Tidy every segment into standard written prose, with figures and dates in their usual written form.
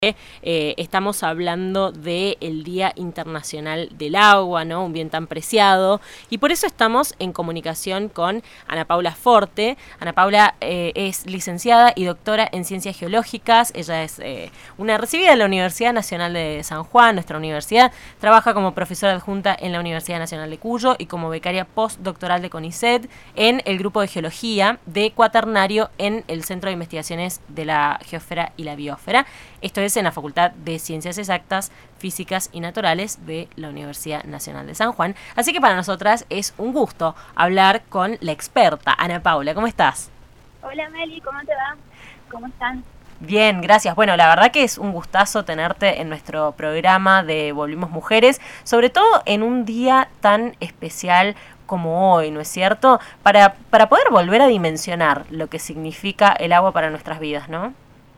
Estamos hablando del Día Internacional del Agua, ¿no? Un bien tan preciado, y por eso estamos en comunicación con Ana Paula Forte. Ana Paula es licenciada y doctora en Ciencias Geológicas. Ella es una recibida de la Universidad Nacional de San Juan, nuestra universidad. Trabaja como profesora adjunta en la Universidad Nacional de Cuyo y como becaria postdoctoral de CONICET en el grupo de Geología de Cuaternario en el Centro de Investigaciones de la Geósfera y la Biosfera. Esto es en la Facultad de Ciencias Exactas, Físicas y Naturales de la Universidad Nacional de San Juan. Así que para nosotras es un gusto hablar con la experta, Ana Paula. ¿Cómo estás? Hola Meli, ¿cómo te va? ¿Cómo están? Bien, gracias. Bueno, la verdad que es un gustazo tenerte en nuestro programa de Volvimos Mujeres, sobre todo en un día tan especial como hoy, ¿no es cierto? Para poder volver a dimensionar lo que significa el agua para nuestras vidas, ¿no?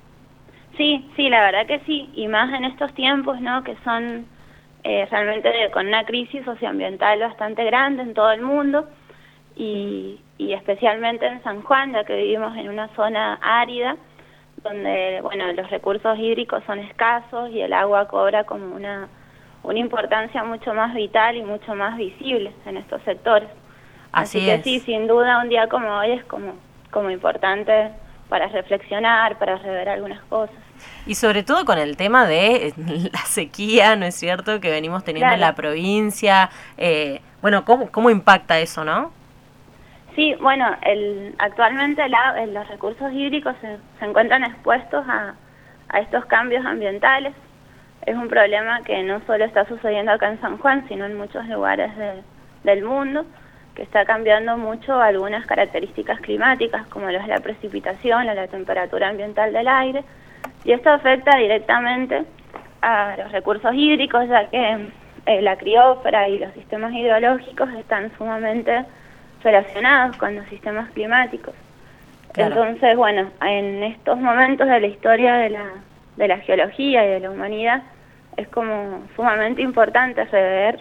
Sí, la verdad que sí, y más en estos tiempos, ¿no? Que son realmente con una crisis socioambiental bastante grande en todo el mundo y especialmente en San Juan, ya que vivimos en una zona árida, donde, bueno, los recursos hídricos son escasos y el agua cobra como una importancia mucho más vital y mucho más visible en estos sectores. Así que sí, sin duda un día como hoy es como importante para reflexionar, para rever algunas cosas. Y sobre todo con el tema de la sequía, ¿no es cierto?, que venimos teniendo en la provincia. Bueno, ¿cómo impacta eso, no? Sí, bueno, actualmente los recursos hídricos se encuentran expuestos a estos cambios ambientales. Es un problema que no solo está sucediendo acá en San Juan, sino en muchos lugares del mundo, que está cambiando mucho algunas características climáticas, como lo es la precipitación o la temperatura ambiental del aire, y esto afecta directamente a los recursos hídricos, ya que la criósfera y los sistemas hidrológicos están sumamente relacionados con los sistemas climáticos. Claro. Entonces, bueno, en estos momentos de la historia de la geología y de la humanidad, es como sumamente importante rever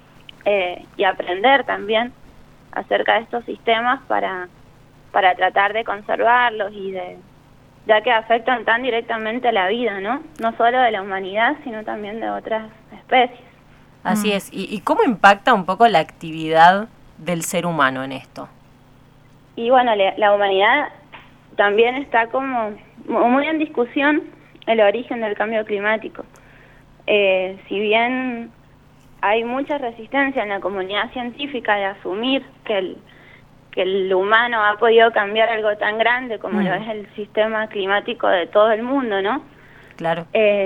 y aprender también acerca de estos sistemas para tratar de conservarlos ya que afectan tan directamente a la vida, ¿no? No solo de la humanidad, sino también de otras especies. Así es. ¿Y cómo impacta un poco la actividad del ser humano en esto? Y bueno, la humanidad también está como muy en discusión el origen del cambio climático. Si bien hay mucha resistencia en la comunidad científica de asumir que el humano ha podido cambiar algo tan grande como lo es el sistema climático de todo el mundo, ¿no? Claro.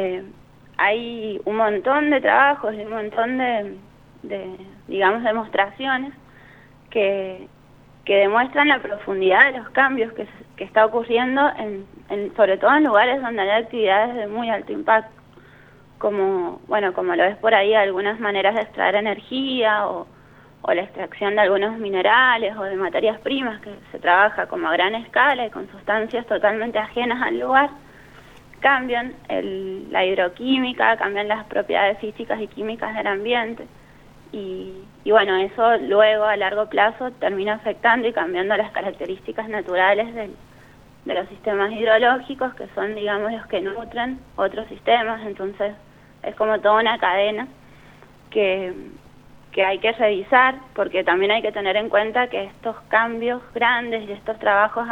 Hay un montón de trabajos, un montón de digamos, demostraciones que demuestran la profundidad de los cambios que está ocurriendo, sobre todo en lugares donde hay actividades de muy alto impacto, como lo es por ahí algunas maneras de extraer energía o la extracción de algunos minerales o de materias primas que se trabaja como a gran escala y con sustancias totalmente ajenas al lugar. Cambian la hidroquímica, cambian las propiedades físicas y químicas del ambiente y bueno, eso luego a largo plazo termina afectando y cambiando las características naturales de los sistemas hidrológicos, que son, digamos, los que nutren otros sistemas. Entonces es como toda una cadena que hay que revisar, porque también hay que tener en cuenta que estos cambios grandes y estos trabajos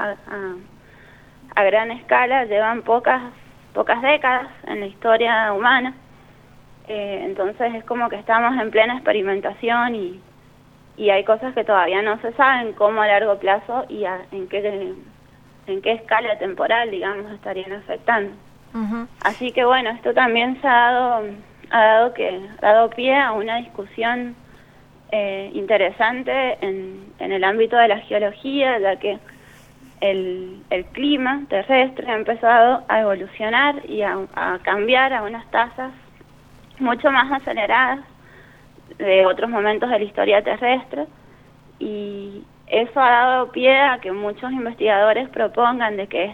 a gran escala llevan pocas décadas en la historia humana. Entonces es como que estamos en plena experimentación y hay cosas que todavía no se saben cómo a largo plazo y en qué escala temporal, digamos, estarían afectando. Uh-huh. Así que bueno, esto también se ha dado pie a una discusión interesante en el ámbito de la geología, ya que el clima terrestre ha empezado a evolucionar y a cambiar a unas tasas mucho más aceleradas de otros momentos de la historia terrestre, y eso ha dado pie a que muchos investigadores propongan de que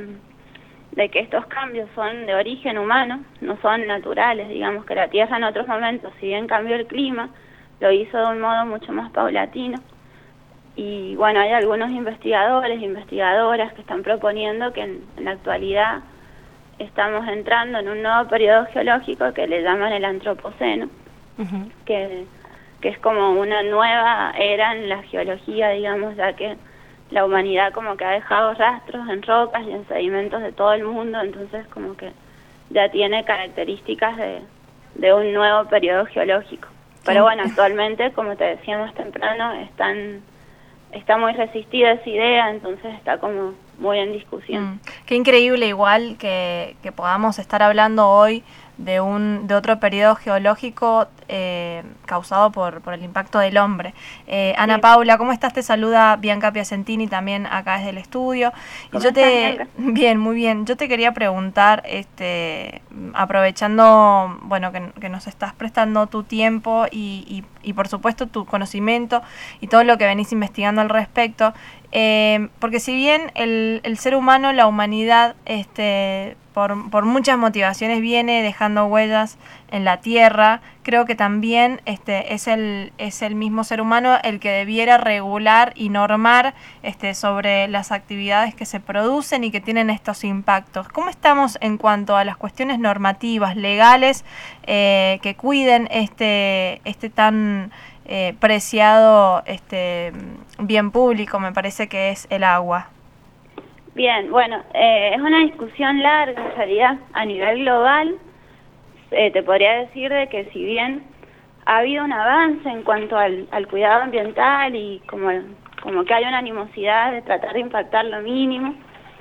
estos cambios son de origen humano, no son naturales. Digamos que la Tierra en otros momentos, si bien cambió el clima, lo hizo de un modo mucho más paulatino. Y bueno, hay algunos investigadores e investigadoras que están proponiendo que en la actualidad estamos entrando en un nuevo periodo geológico que le llaman el Antropoceno, que es como una nueva era en la geología, digamos, ya que la humanidad como que ha dejado rastros en rocas y en sedimentos de todo el mundo, entonces como que ya tiene características de un nuevo periodo geológico. Pero bueno, actualmente, como te decía más temprano, está muy resistida esa idea, entonces está como muy en discusión. Qué increíble igual que podamos estar hablando hoy de otro periodo geológico causado por el impacto del hombre. Ana Paula, ¿cómo estás? Te saluda Bianca Piacentini también acá desde el estudio. ¿Cómo estás, Bien, muy bien. Yo te quería preguntar, aprovechando, bueno, que nos estás prestando tu tiempo y por supuesto tu conocimiento y todo lo que venís investigando al respecto, porque si bien el ser humano, la humanidad, por muchas motivaciones viene dejando huellas en la tierra, creo que también es el mismo ser humano el que debiera regular y normar sobre las actividades que se producen y que tienen estos impactos. ¿Cómo estamos en cuanto a las cuestiones normativas, legales, que cuiden este tan preciado bien público, me parece que es el agua? Bien, bueno, es una discusión larga en realidad a nivel global. Te podría decir de que si bien ha habido un avance en cuanto al cuidado ambiental y como que hay una animosidad de tratar de impactar lo mínimo,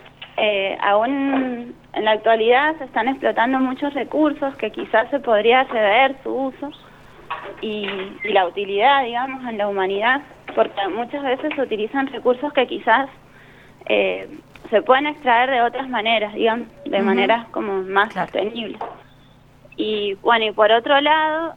aún en la actualidad se están explotando muchos recursos que quizás se podría rever su uso y la utilidad, digamos, en la humanidad, porque muchas veces se utilizan recursos que quizás se pueden extraer de otras maneras, digamos, de maneras como más sostenibles. Y bueno, y por otro lado,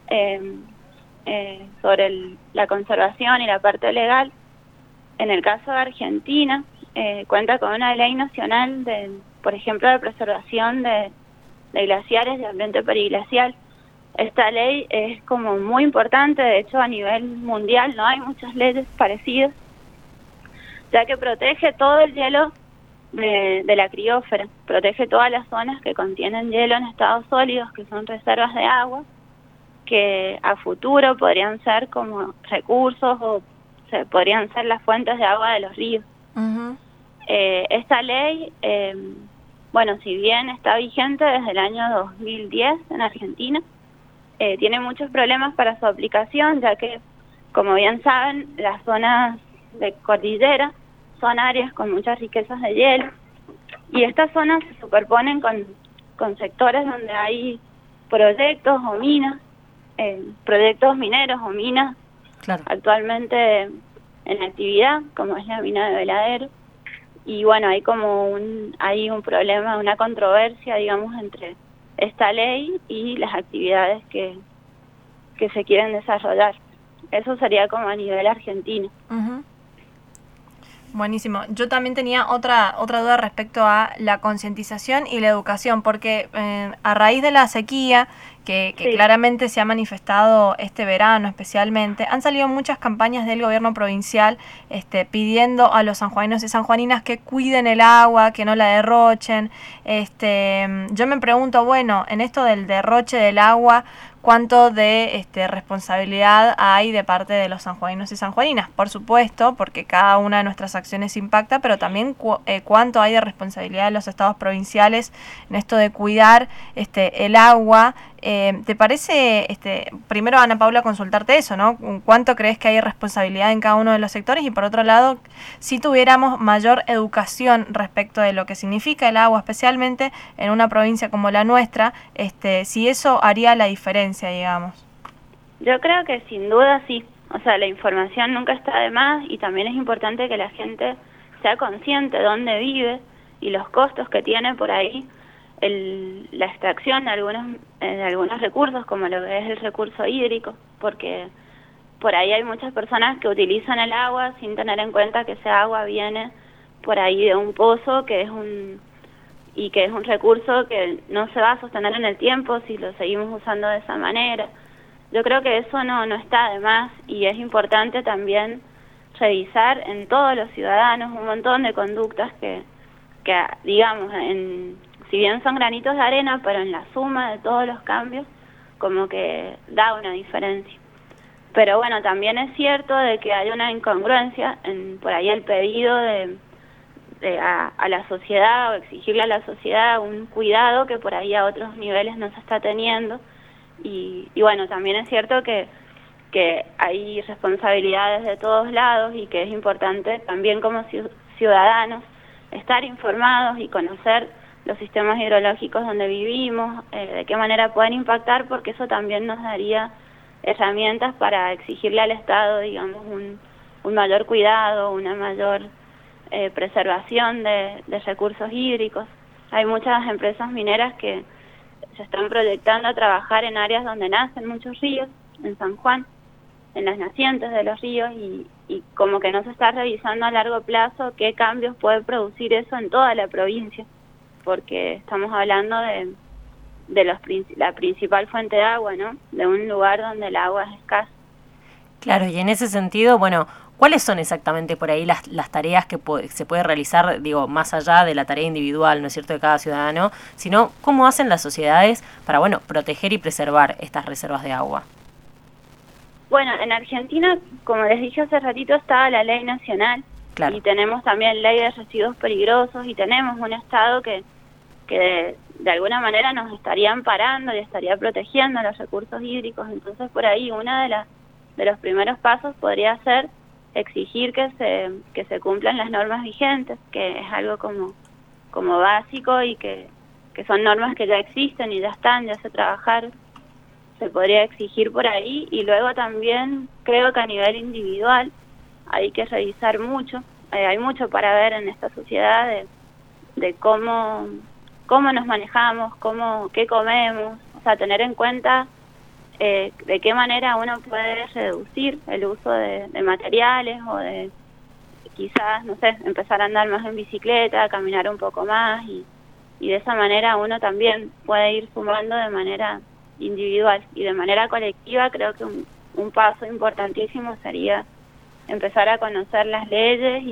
sobre la conservación y la parte legal, en el caso de Argentina, cuenta con una ley nacional, por ejemplo, de preservación de glaciares, de ambiente periglacial. Esta ley es como muy importante, de hecho a nivel mundial no hay muchas leyes parecidas, ya que protege todo el hielo de la criósfera, protege todas las zonas que contienen hielo en estados sólidos, que son reservas de agua, que a futuro podrían ser como recursos o podrían ser las fuentes de agua de los ríos. Esta ley, bueno, si bien está vigente desde el año 2010 en Argentina, tiene muchos problemas para su aplicación, ya que, como bien saben, las zonas de cordillera son áreas con muchas riquezas de hielo y estas zonas se superponen con sectores donde hay proyectos o minas, proyectos mineros o minas actualmente en actividad, como es la mina de Veladero, y bueno, hay un problema, una controversia, digamos, entre esta ley y las actividades que se quieren desarrollar. Eso sería como a nivel argentino. Buenísimo. Yo también tenía otra duda respecto a la concientización y la educación, porque a raíz de la sequía, que claramente se ha manifestado este verano especialmente, han salido muchas campañas del gobierno provincial pidiendo a los sanjuaninos y sanjuaninas que cuiden el agua, que no la derrochen. Yo me pregunto, bueno, en esto del derroche del agua, ¿cuánto de responsabilidad hay de parte de los sanjuaninos y sanjuaninas? Por supuesto, porque cada una de nuestras acciones impacta, pero también cuánto hay de responsabilidad de los estados provinciales en esto de cuidar el agua. ¿Te parece, primero, Ana Paula, consultarte eso, ¿no? ¿Cuánto crees que hay responsabilidad en cada uno de los sectores? Y por otro lado, si tuviéramos mayor educación respecto de lo que significa el agua, especialmente en una provincia como la nuestra, si eso haría la diferencia, digamos. Yo creo que sin duda sí. O sea, la información nunca está de más y también es importante que la gente sea consciente de dónde vive y los costos que tiene por ahí la extracción de algunos recursos, como lo que es el recurso hídrico, porque por ahí hay muchas personas que utilizan el agua sin tener en cuenta que ese agua viene por ahí de un pozo que es un recurso que no se va a sostener en el tiempo si lo seguimos usando de esa manera. Yo creo que eso no está de más y es importante también revisar en todos los ciudadanos un montón de conductas que digamos, si bien son granitos de arena, pero en la suma de todos los cambios, como que da una diferencia. Pero bueno, también es cierto de que hay una incongruencia en por ahí el pedido a la sociedad, o exigirle a la sociedad un cuidado que por ahí a otros niveles no se está teniendo. Y bueno, también es cierto que hay responsabilidades de todos lados y que es importante también como ciudadanos estar informados y conocer los sistemas hidrológicos donde vivimos, de qué manera pueden impactar, porque eso también nos daría herramientas para exigirle al Estado, digamos, un mayor cuidado, una mayor preservación de recursos hídricos. Hay muchas empresas mineras que se están proyectando a trabajar en áreas donde nacen muchos ríos, en San Juan, en las nacientes de los ríos, y como que no se está revisando a largo plazo qué cambios puede producir eso en toda la provincia, porque estamos hablando de la principal fuente de agua, ¿no? De un lugar donde el agua es escasa. Claro, y en ese sentido, bueno, ¿cuáles son exactamente por ahí las tareas que se puede realizar, digo, más allá de la tarea individual, ¿no es cierto?, de cada ciudadano, sino cómo hacen las sociedades para, bueno, proteger y preservar estas reservas de agua? Bueno, en Argentina, como les dije hace ratito, está la ley nacional, claro, y tenemos también ley de residuos peligrosos, y tenemos un Estado que de alguna manera nos estaría amparando y estaría protegiendo los recursos hídricos. Entonces, por ahí uno de los primeros pasos podría ser exigir que se cumplan las normas vigentes, que es algo como básico, y que son normas que ya existen y ya se trabajaron. Se podría exigir por ahí, y luego también creo que a nivel individual hay que revisar mucho, hay mucho para ver en esta sociedad de cómo nos manejamos, qué comemos, o sea, tener en cuenta de qué manera uno puede reducir el uso de materiales, o de quizás, no sé, empezar a andar más en bicicleta, caminar un poco más, y de esa manera uno también puede ir sumando de manera individual. Y de manera colectiva creo que un paso importantísimo sería empezar a conocer las leyes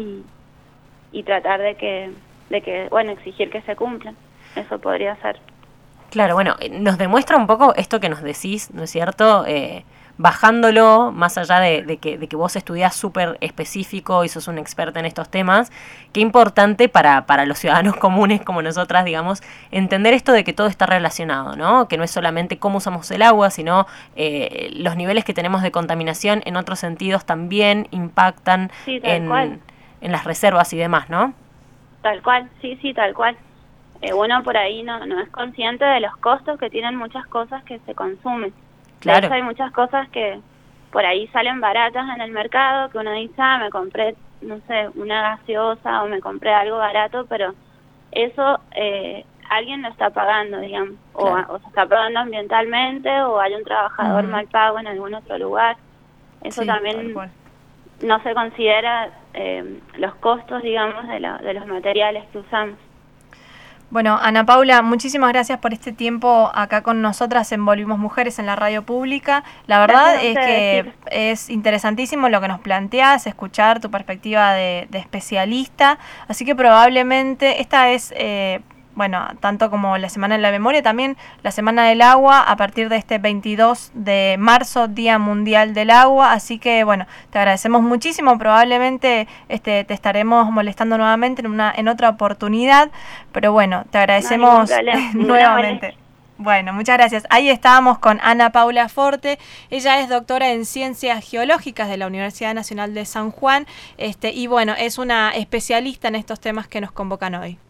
y tratar de que bueno, exigir que se cumplan. Eso podría ser. Claro, bueno, nos demuestra un poco esto que nos decís, ¿no es cierto?, bajándolo más allá de que vos estudiás súper específico y sos un experto en estos temas. Qué importante para los ciudadanos comunes como nosotras, digamos, entender esto de que todo está relacionado, ¿no? Que no es solamente cómo usamos el agua, sino los niveles que tenemos de contaminación en otros sentidos también impactan en las reservas y demás, ¿no? Tal cual, sí, tal cual. Uno por ahí no es consciente de los costos que tienen muchas cosas que se consumen. Claro. De hecho, hay muchas cosas que por ahí salen baratas en el mercado, que uno dice, me compré, no sé, una gaseosa, o me compré algo barato, pero eso alguien lo está pagando, digamos, claro, o se está pagando ambientalmente, o hay un trabajador mal pago en algún otro lugar. Eso sí, también no se considera los costos, digamos, de los materiales que usamos. Bueno, Ana Paula, muchísimas gracias por este tiempo acá con nosotras en Volvimos Mujeres en la radio pública. La verdad es que es interesantísimo lo que nos planteas, escuchar tu perspectiva de especialista, así que probablemente esta es, bueno, tanto como la Semana de la Memoria, también la Semana del Agua a partir de este 22 de marzo, Día Mundial del Agua, así que bueno, te agradecemos muchísimo, probablemente te estaremos molestando nuevamente en otra oportunidad, pero bueno, te agradecemos nuevamente. Bueno, muchas gracias. Ahí estábamos con Ana Paula Forte. Ella es doctora en Ciencias Geológicas de la Universidad Nacional de San Juan, y bueno, es una especialista en estos temas que nos convocan hoy.